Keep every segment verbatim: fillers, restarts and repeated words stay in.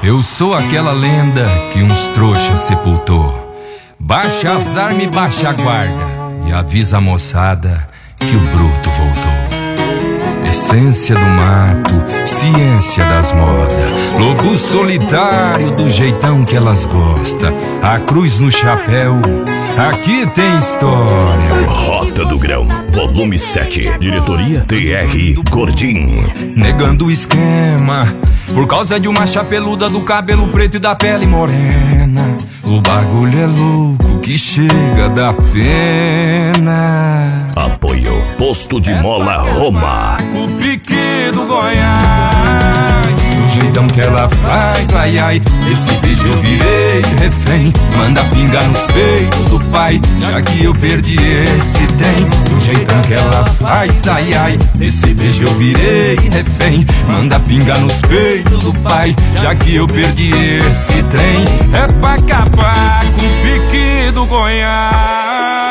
Eu sou aquela lenda que uns trouxas sepultou. Baixa as armas e baixa a guarda e avisa a moçada que o bruto voltou. Essência do mato, ciência das modas, lobo solitário do jeitão que elas gostam. A cruz no chapéu, aqui tem história. Rota do Grão, volume sete. Diretoria T R Gordinho. Negando o esquema por causa de uma chapeluda do cabelo preto e da pele morena. O bagulho é louco que chega da pena. Apoio Posto de Mola Roma. O pique do Goiás, do jeitão que ela faz, ai ai. Esse beijo eu virei refém. Manda pingar nos peitos do pai, já que eu perdi esse trem. Do jeitão que ela faz, ai ai. Esse beijo eu virei refém. Manda pingar nos peitos do pai, já que eu perdi esse trem. É pra acabar com o pique do Goiás.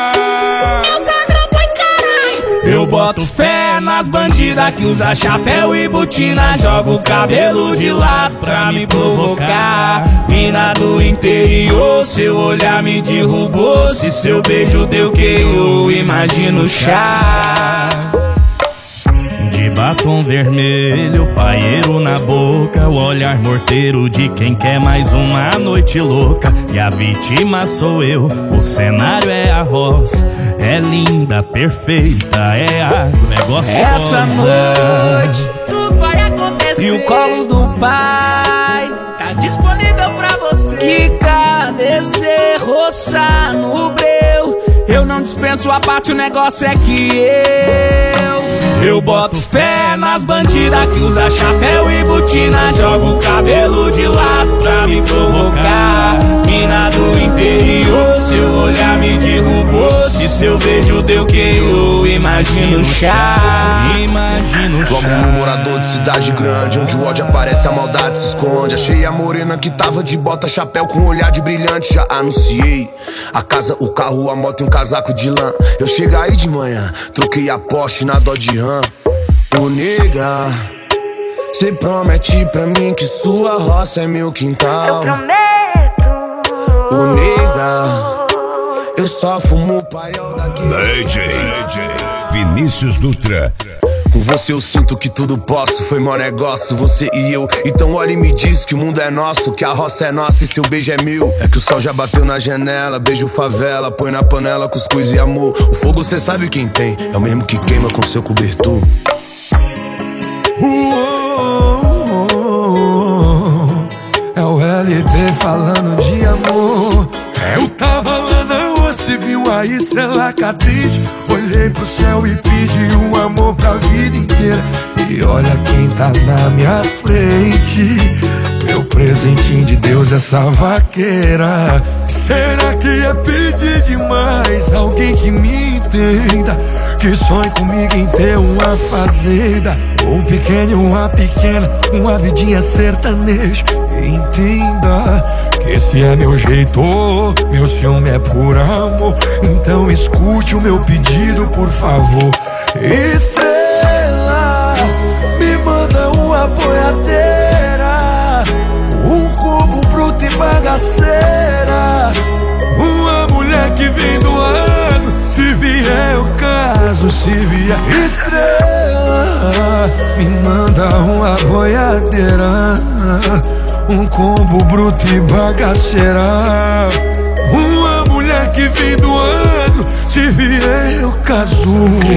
Eu boto fé nas bandidas que usa chapéu e botina, joga o cabelo de lado pra me provocar. Mina do interior, seu olhar me derrubou. Se seu beijo deu que eu imagino chá. De batom vermelho, paieiro na boca, o olhar morteiro de quem quer mais uma noite louca. E a vítima sou eu, o cenário é a roça. É linda, perfeita, é água, é gostosa. Essa noite tudo vai acontecer e o colo do pai tá disponível pra você. Quica, descer, roçar no breu. Eu não dispenso a parte, o negócio é que eu Eu boto fé nas bandidas que usa chapéu e botina, joga o cabelo de lado pra me provocar. Mina do interior, seu olhar me derrubou. Se seu beijo deu que eu imagino chá. Imagino chá. Como um morador de cidade grande, onde o ódio aparece, a maldade se esconde. Achei a morena que tava de bota, chapéu com um olhar de brilhante. Já anunciei a casa, o carro, a moto e um casaco de lã. Eu cheguei aí de manhã, troquei a Porsche na Dodge Ram. Ô nega, cê promete pra mim que sua roça é meu quintal. Eu prometo. Ô nega, eu só fumo paiol daqui. D J Vinícius Dutra. Com você eu sinto que tudo posso, foi mó negócio, você e eu. Então olha e me diz que o mundo é nosso, que a roça é nossa e seu beijo é meu. É que o sol já bateu na janela, beijo favela, põe na panela cuscuz e amor. O fogo cê sabe quem tem, é o mesmo que queima com seu cobertor. É o L T falando de amor. Eu tava lá na roça e vi uma estrela cadente. Olhei pro céu e pedi um amor pra vida inteira. E olha quem tá na minha frente, meu presentinho de Deus, essa vaqueira. Será que é pedir demais? Alguém que me entenda, que sonhe comigo em ter uma fazenda, um pequeno, uma pequena, uma vidinha sertaneja. Entenda que esse é meu jeito, meu ciúme é por amor. Então escute o meu pedido, por favor. Estrela, me manda uma boiadeira, um cubo bruto e bagaceira, uma mulher que vem do ano, se vier eu caso, se vier. Estrela, me manda uma boiadeira, um combo bruto e bagaceira, uma mulher que vem do ano, se vier eu caso.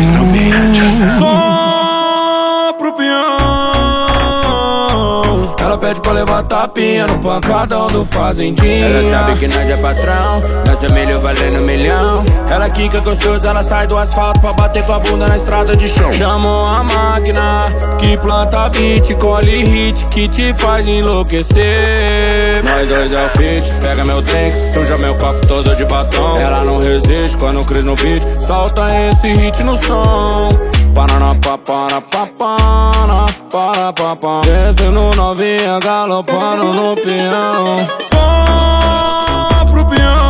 Só pro peão. Ela pede pra levar tapinha no pancadão do fazendinha. Ela sabe que nós é patrão, nós é milho valendo milhão. Ela quica gostoso, ela sai do asfalto pra bater com a bunda na estrada de chão. Chamou a máquina que planta beat, colhe hit, que te faz enlouquecer. Nós dois é o fit, pega meu drink, suja meu copo todo de batom. Ela não resiste quando cris no beat, solta esse hit no som. Parana papara papana, para papá. Descendo novinha, galopando no peão. Só pro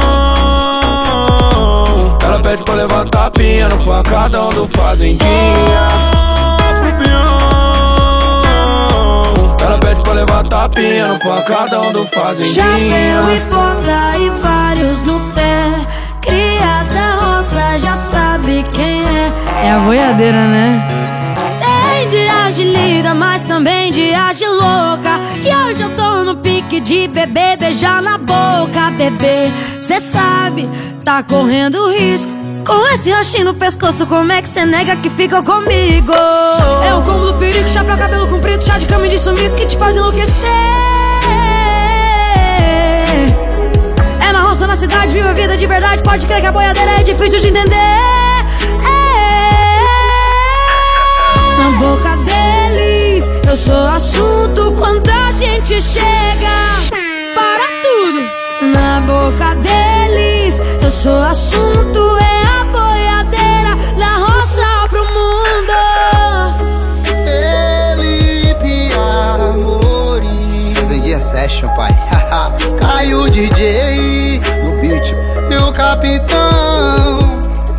peão. Ela pede pra levar tapinha no pancadão do fazendinha. Só pro peão. Ela pede pra levar tapinha. limpinha no pancadão do fazendinha. Chapéu e bota e vários no pé. Cria da roça, já sabe quem é. É a boiadeira, né? Tem dias de lida, mas também dias de louca. E hoje eu tô no pique de beber, beijar na boca. Bebê, cê sabe, tá correndo risco. Com esse rochinho no pescoço, como é que cê nega que fica comigo? É o combo do perigo, chapéu, cabelo comprido, chá de cama e de sumiço que te faz enlouquecer. É na roça, na cidade, vive a vida de verdade. Pode crer que a boiadeira é difícil de entender. É. Na boca deles, eu sou assunto quando a gente chega. Para tudo. Na boca deles, eu sou assunto. É a boiadeira da roça pro mundo. Felipe Amorim. Fazendinha Session, pai. Caiu o D J no beat e o capitão.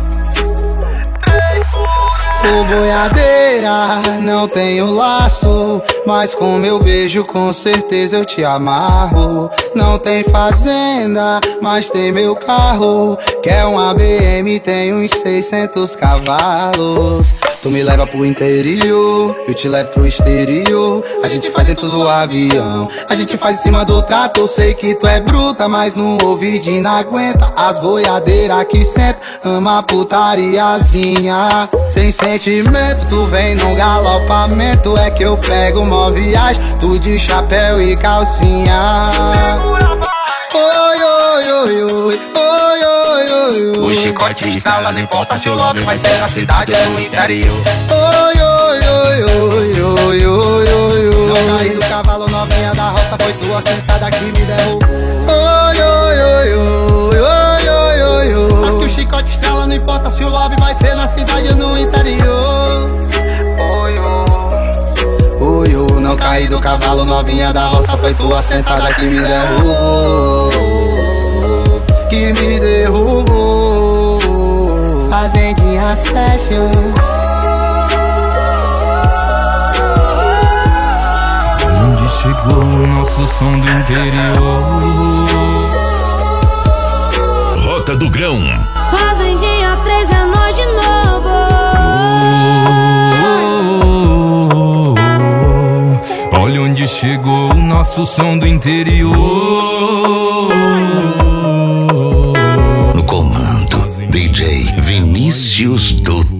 O boiadeira, não tenho laço, mas com meu beijo com certeza eu te amarro. Não tem fazenda, mas tem meu carro. Quer um A B M, tem uns seiscentos cavalos. Tu me leva pro interior, eu te levo pro exterior. A gente faz dentro do avião, a gente faz em cima do trator. Sei que tu é bruta, mas no ouvidinho não aguenta. As boiadeiras que senta, ama a putariazinha. Sem sentimento, tu vem num galopamento. É que eu pego mó viagem, tu de chapéu e calcinha. Oi, oi, oi, oi, oi, oi, oi. O chicote está lá, não importa se o lobby vai ser na cidade ou no interior. Oi, oi, oi, oi, oi, oi, oi, oi. Não caí do cavalo, novinha da roça, foi tua sentada que me derrubou. Oi, oi, oi, oi, oi, oi, oi, oi. Aqui o chicote estrela, não importa se o lobby vai ser na cidade ou no interior. Oi, oi, oi, oi. Não caí do cavalo, novinha da roça, foi tua sentada que me derrubou. Que me derrubou. Fazendinha Session. Onde chegou o nosso som do interior? Rota do Grão. Fazendinha três é nós de novo. Oh, oh, oh, oh. Olha onde chegou o nosso som do interior. No comando, D J Vinícius do